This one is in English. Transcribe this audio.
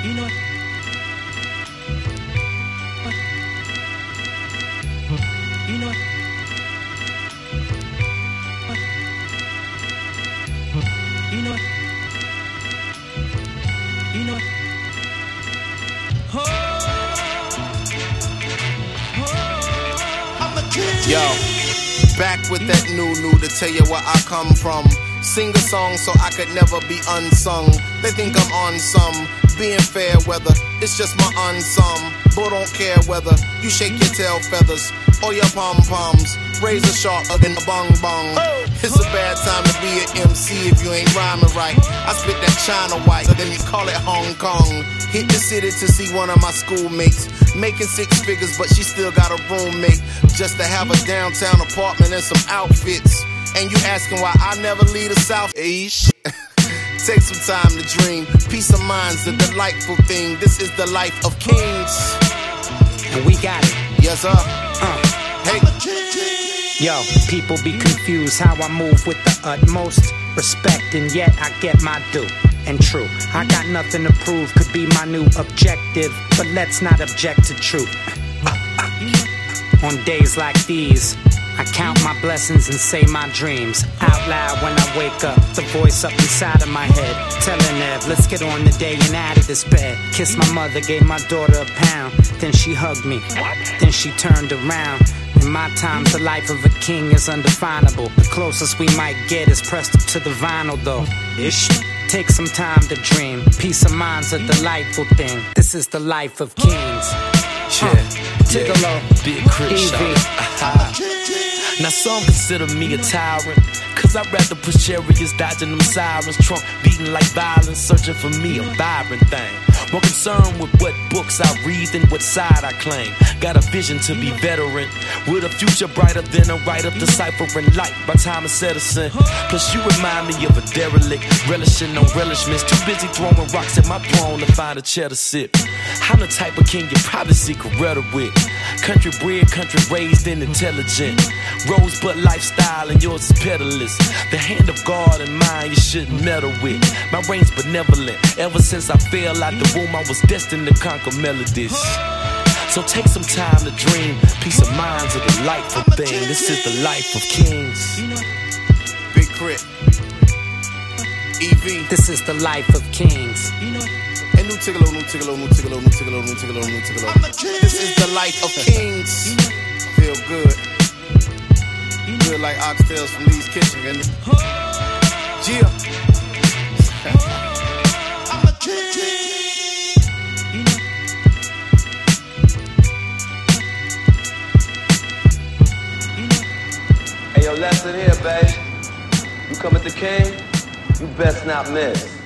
You know what? You know what? You know what? You know what? I'm the king. Yo, back with that new to tell you where I come from. Sing a song so I could never be unsung. They think I'm on some being fair weather. It's just my unsum. But don't care whether you shake your tail feathers or your pom-poms. Razor sharper than a bong. It's a bad time to be an MC if you ain't rhyming right. I spit that China white, then you call it Hong Kong. Hit the city to see one of my schoolmates, making 6 figures, but she still got a roommate. Just to have a downtown apartment and some outfits. And you asking why I never leave the South East? Take some time to dream. Peace of mind's a delightful thing. This is the life of kings. And we got it. Yes, sir. Hey. Yo, people be confused how I move with the utmost respect, and yet I get my due. And true, I got nothing to prove, could be my new objective, but let's not object to truth. On days like these, I count my blessings and say my dreams out loud when I wake up. The voice up inside of my head telling Ev, let's get on the day and out of this bed. Kissed my mother, gave my daughter a pound. Then she hugged me, then she turned around. In my time, the life of a king is undefinable. The closest we might get is pressed up to the vinyl though. Ish. Take some time to dream. Peace of mind's a delightful thing. This is the life of kings. Tigolo, Big Chris, now some consider me a tyrant, cause I'd rather push chariots dodging them sirens, trunk beating like violence, searching for me a vibrant thing. More concerned with what books I read than what side I claim. Got a vision to be veteran, with a future brighter than a writer deciphering light by time it's Edison. Plus you remind me of a derelict, relishing on relishments, too busy throwing rocks at my throne to find a cheddar sip. I'm the type of king you probably see Coretta with. Country bred, country raised and intelligent. Rosebud lifestyle and yours is peddlers. The hand of God and mine you shouldn't meddle with. My reign's benevolent. Ever since I fell out the womb, I was destined to conquer melodies. So take some time to dream. Peace of mind's a delightful thing. This is the life of kings. Big Crit. EV. this is the life of kings. And new Tigolo. This is the life of kings. Feel good. Good like oxtails from Lee's Kitchen. Yeah. I'm a king. Hey, yo, lesson here, babe. You come at the king, you best not miss.